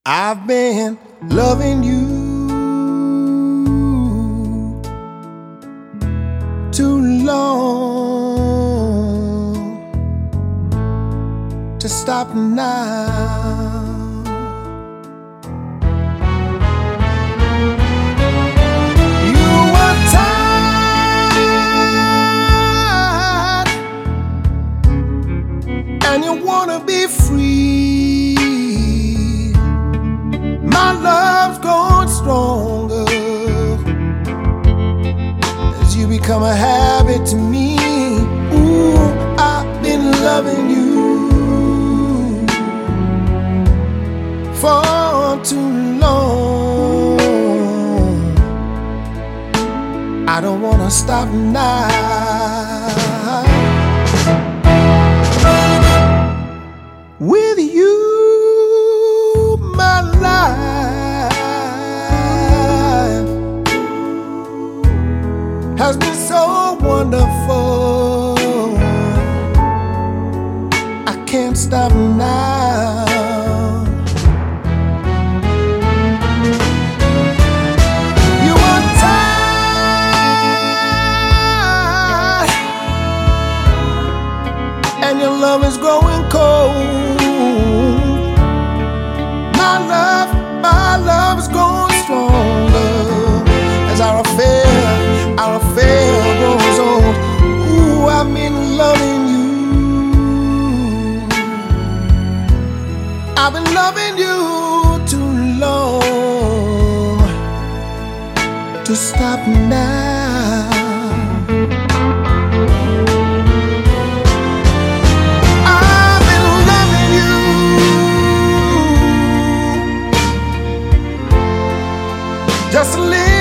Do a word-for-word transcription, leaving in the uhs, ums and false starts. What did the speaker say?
I've been loving you too long to stop now. You were tired and you wanna be free. My love's growing stronger as you become a habit to me. Ooh, I've been loving you for too long. I don't wanna stop now. With you, my life has been so wonderful. I can't stop now. You are tired and your love is growing cold. My love, my love is growing stronger as our affair, our affair grows old. Ooh, I've been loving you. I've been loving you too long to stop now. I've been loving you just a little.